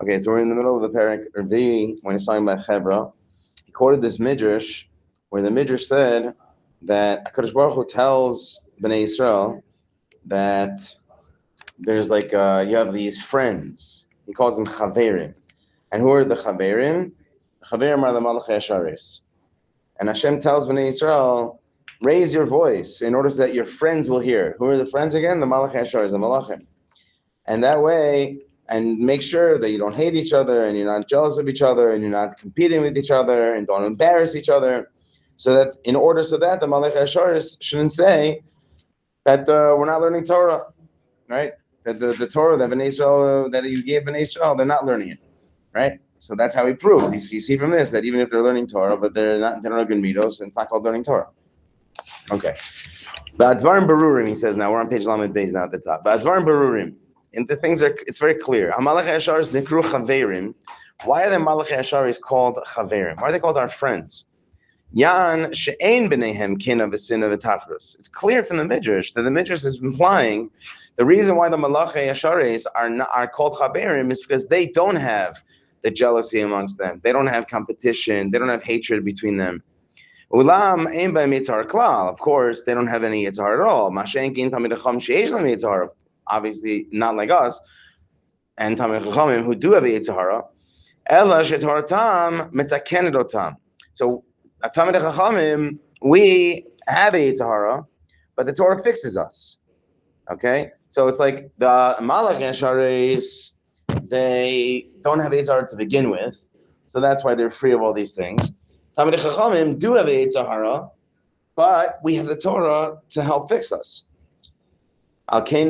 Okay, so we're in the middle of the parak Revi when he's talking about Chevra. He quoted this midrash where the midrash said that HaKadosh Baruch Hu tells Bnei Yisrael that there's like you have these friends. He calls them Chaverim. And who are the Chaverim? Chaverim are the Malachei Asharis. And Hashem tells Bnei Yisrael, raise your voice in order so that your friends will hear. Who are the friends again? The Malachei Asharis, the Malachim. And that way, and make sure that you don't hate each other and you're not jealous of each other and you're not competing with each other and don't embarrass each other. So that in order so that the Malachei Asharis shouldn't say that we're not learning Torah, right? That the Torah that Bnei Yisrael, that you gave Bnei Yisrael, they're not learning it, right? So that's how he proved. You see from this that even if they're learning Torah, but they don't have good midos, it's not called learning Torah. Okay. Ba'advarim Berurim, he says now. We're on page Lamed Beis now at the top. Ba'advarim Berurim. And the things are, it's very clear. Malachei Asharis nikru Chaverim. Why are the Malachei Asharis called Chaverim? Why are they called our friends? Yan she'ein b'neihem kina v'sina v'tachrus. It's clear from the Midrash that the Midrash is implying the reason why the Malachei Asharis are called Chaverim is because they don't have the jealousy amongst them. They don't have competition. They don't have hatred between them. Ulam ein b'hem yitzhar klal. Of course, they don't have any yitzhar at all. Mashen kin tamid chacham she'esh lam yitzhar. Obviously, not like us, and Talmidei Chachamim who do have a yitzhara. Ela she'toratam metakenet otam. So, at Talmidei Chachamim, we have a yitzhara, but the Torah fixes us. Okay, so it's like the Malachei Asharis, they don't have a yitzhara to begin with, so that's why they're free of all these things. Talmidei Chachamim do have a yitzhara, but we have the Torah to help fix us. That's why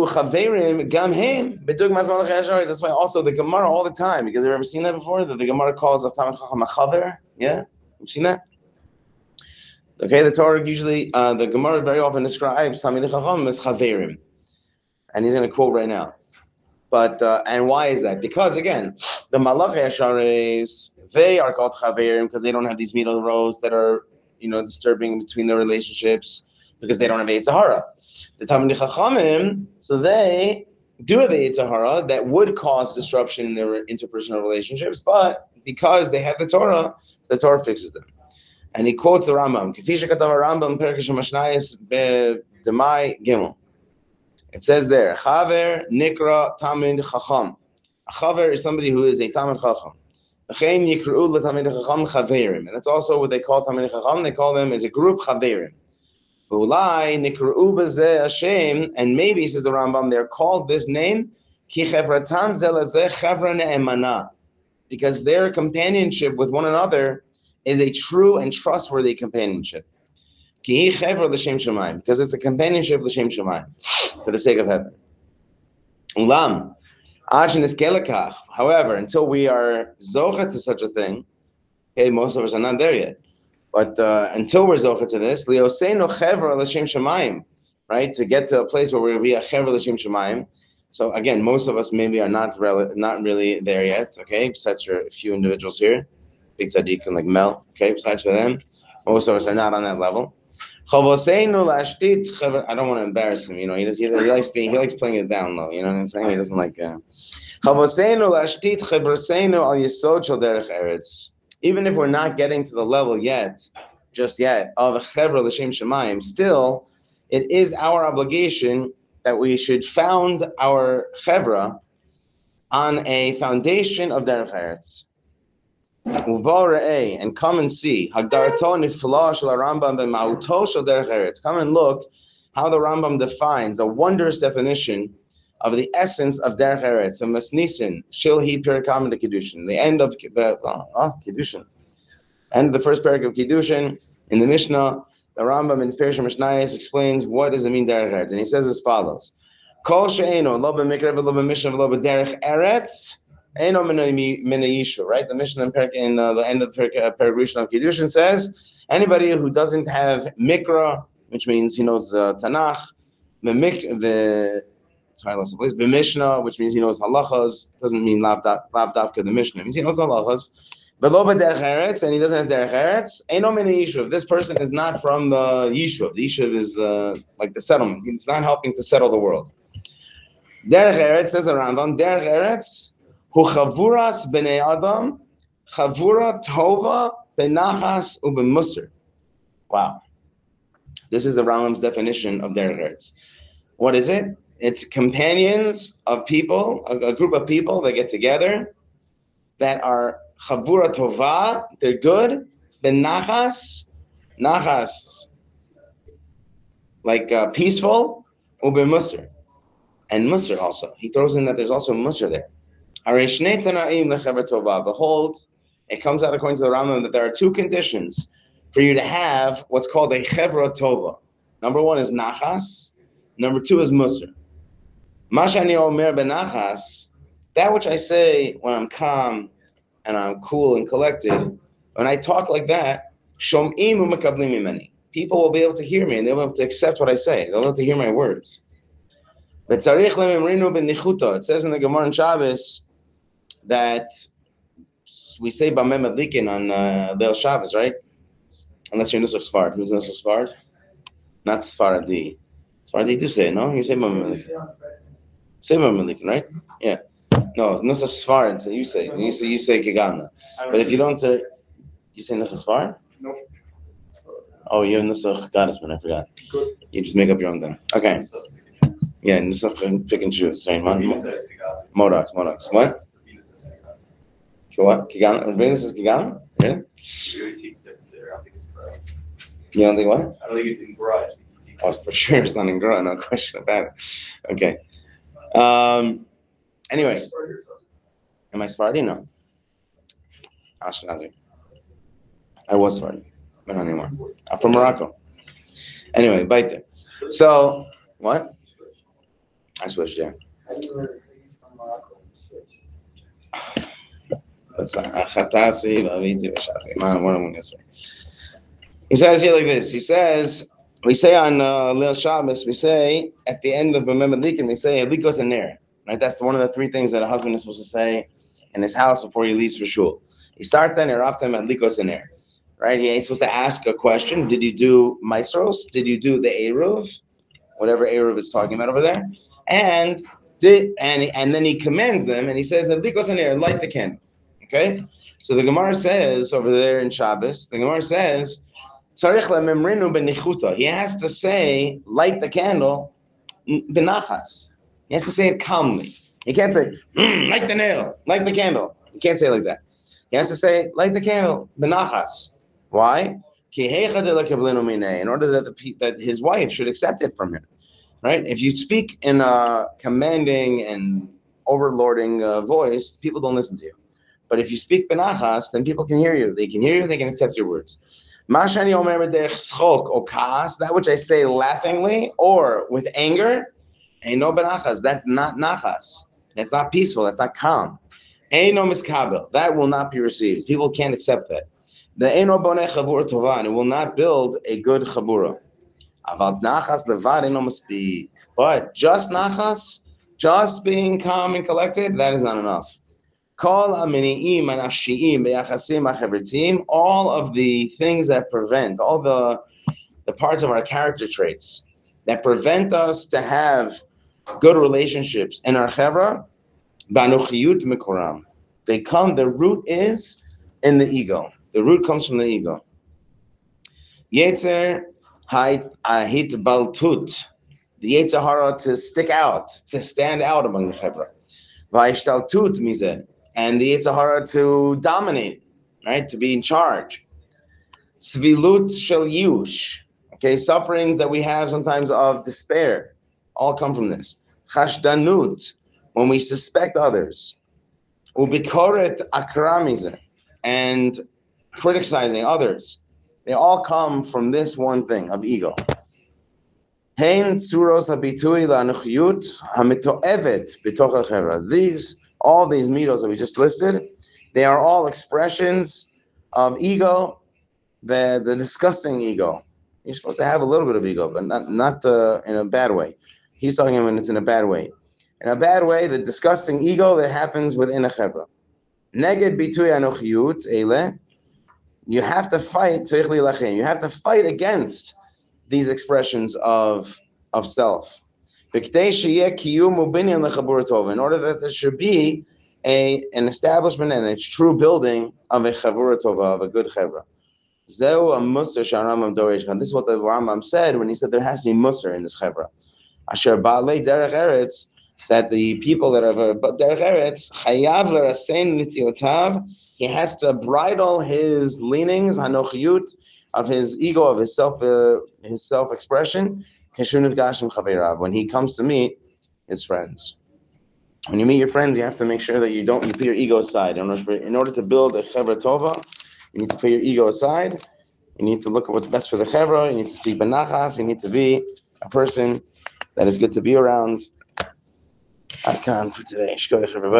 also the Gemara all the time, because you've ever seen that before, that the Gemara calls of Talmid Chacham a chaver. Yeah, you've seen that. Okay, the Torah usually, the Gemara very often describes Talmid Chacham as chaverim, and he's going to quote right now. But and why is that? Because again, the Malachei Asharis, they are called chaverim because they don't have these middle rows that are disturbing between their relationships because they don't have a yitzhara. The Talmidei Chachamim, so they do have a yitzhara that would cause disruption in their interpersonal relationships, but because they have the Torah, so the Torah fixes them. And he quotes the Rambam. It says there, Chaver Nikra Talmid Chacham. A Chaver is somebody who is a Talmid Chacham. And that's also what they call Talmidei Chacham. They call them as a group Chaverim. And maybe, says the Rambam, they're called this name because their companionship with one another is a true and trustworthy companionship. Because it's a companionship l'shem shamayim, for the sake of heaven. However, until we are zocha to such a thing, okay, most of us are not there yet. But until we're zocha to this, liyoseinu chevra l'shem shamayim, right? To get to a place where we're going to be a chevra l'shem shamayim. So again, most of us maybe are not really there yet. Okay, besides for a few individuals here, big tzaddik and like Mel. Okay, besides for them, most of us are not on that level. I don't want to embarrass him. He likes playing it down low. You know what I'm saying? He doesn't like. Even if we're not getting to the level just yet, of a chevra l'shem shamayim, still, it is our obligation that we should found our chevra on a foundation of derech eretz. And come and see. Come and look how the Rambam defines a wondrous definition of the essence of derech eretz. And Masnisin Shilhi Pirkam de Kiddushin, the end of Kiddushin, and the first parak of Kiddushin in the Mishnah. The Rambam in his Perush Mishnayos explains what does it mean derech eretz, and he says as follows: Kol she'eno lo b'mikra v'lo b'mishnah v'lo b'derech eretz eno min ha'yishuv. Right, the Mishnah in the end of the parak Rishon of Kiddushin says anybody who doesn't have mikra, which means he knows Tanakh, the Mishnah, which means he knows halachas, doesn't mean lav dafka the Mishnah. It means he knows halachas. But lo b'derech eretz, and he doesn't have derech eretz, eino min ha'yishuv. This person is not from the yishuv. The yishuv is like the settlement. It's not helping to settle the world. Derech eretz, says the Rambam, derech eretz Hu chavuras b'nei adam, chavura tova benachas u'b'musar. Wow. This is the Rambam's definition of derech eretz. What is it? It's companions of people, a group of people that get together that are chavura tova, they're good, benachas, nachas, like peaceful, u'b'musar. And musar also. He throws in that there's also musar there. Behold, it comes out according to the Rambam that there are two conditions for you to have what's called a chevra tova. Number one is nachas. Number two is musar. Mashani omer benachas, that which I say when I'm calm and I'm cool and collected, when I talk like that, shom'im u'mekablim mimeni. People will be able to hear me and they'll be able to accept what I say. They'll be able to hear my words. It says in the Gemara in Shabbos that we say Bameh Madlikin on Leil Shabbos, right? Unless you're Nusach Sfard. Who's Nusach Sfard? Not Sfaradi. Sfaradi do say it, no? You say Bameh Madlikin. Say Bameh Madlikin, right? Yeah. No, Nusach Sfard. So you say Kigana. But if you don't say, you say Nusach Sfard? No. Oh, you're Nusach Goddessman. I forgot. Good. You just make up your own thing. Okay. Yeah, Nusach pick and choose. Sorry, Modox. What? What? Kigana? Venus is Kigana? Yeah? We always teach different there. I don't think it's correct. You don't think what? I don't think it's in garage. Oh, for sure it's not in Gura, no question about it. Okay. Anyway. Am I Sephardi? No. Ashkenazi. I was Sephardi, but not anymore. I'm from Morocco. Anyway, Baita. So, what? I switched, yeah. How do you learn from Morocco and switch? What am I going to say? He says here like this. He says, we say on Leil Shabbos, we say at the end of B'meh Madlikin, we say Adlikos Haner. Right? That's one of the three things that a husband is supposed to say in his house before he leaves for shul. He starts then Eraftem Adlikos Haner. Right? He ain't supposed to ask a question. Did you do Maisros? Did you do the Eruv? Whatever Eruv is talking about over there. And then he commends them and he says, Adlikos Haner, light the candle. Okay? So the Gemara says over there in Shabbos, the Gemara says, he has to say, light the candle, benachas. He has to say it calmly. He can't say, light the nail, light the candle. He can't say it like that. He has to say, light the candle, benachas. Why? In order that his wife should accept it from him. Right? If you speak in a commanding and overlording voice, people don't listen to you. But if you speak benachas, then people can hear you. They can hear you, they can accept your words. Mashani omer derech schok o kaas, that which I say laughingly or with anger, eino benachas, that's not nachas. That's not peaceful, that's not calm. Eino miskabel, that will not be received. People can't accept that. The eino boneh chabura tova, and it will not build a good chabura. Aval nachas levad eino mispik. But just nachas, just being calm and collected, that is not enough. All of the things that prevent, all the parts of our character traits that prevent us to have good relationships in our chevra, they come, the root is in the ego. The root comes from the ego. Yetzer hitbaltut, the Yetzer hara to stick out, to stand out among the chevra. V'hishtaltut mizeh, and the Yetzer hara to dominate, right, to be in charge. Svilut shel yush, okay, sufferings that we have sometimes of despair, all come from this. Chashdanut, when we suspect others. Ubikoret akramize, and criticizing others. They all come from this one thing of ego. Hein tzuros habitui la'anuchiyut hamito'evet b'toch ha'chevra. All these mitos that we just listed, they are all expressions of ego, the disgusting ego. You're supposed to have a little bit of ego, but not in a bad way. He's talking when it's in a bad way. In a bad way, the disgusting ego that happens within a chevra. Neged bitui anochiyut eile. You have to fight. You have to fight against these expressions of self. In order that there should be an establishment and its true building of a chavura tova, of a good chevra. Zeu a musar sharambam dorish. This is what the Rambam said when he said there has to be musar in this chevra. Asher baalei derech eretz, that the people that have a derech eretz chayav l'rasein nitiotav, he has to bridle his leanings, hanochiyut, of his ego, of his self-expression, keshuniv gashim chaverav, when he comes to meet his friends. When you meet your friends, you have to make sure that you put your ego aside. In order to build a chevra tova, you need to put your ego aside. You need to look at what's best for the chevra. You need to speak benachas. You need to be a person that is good to be around. Adkan for today.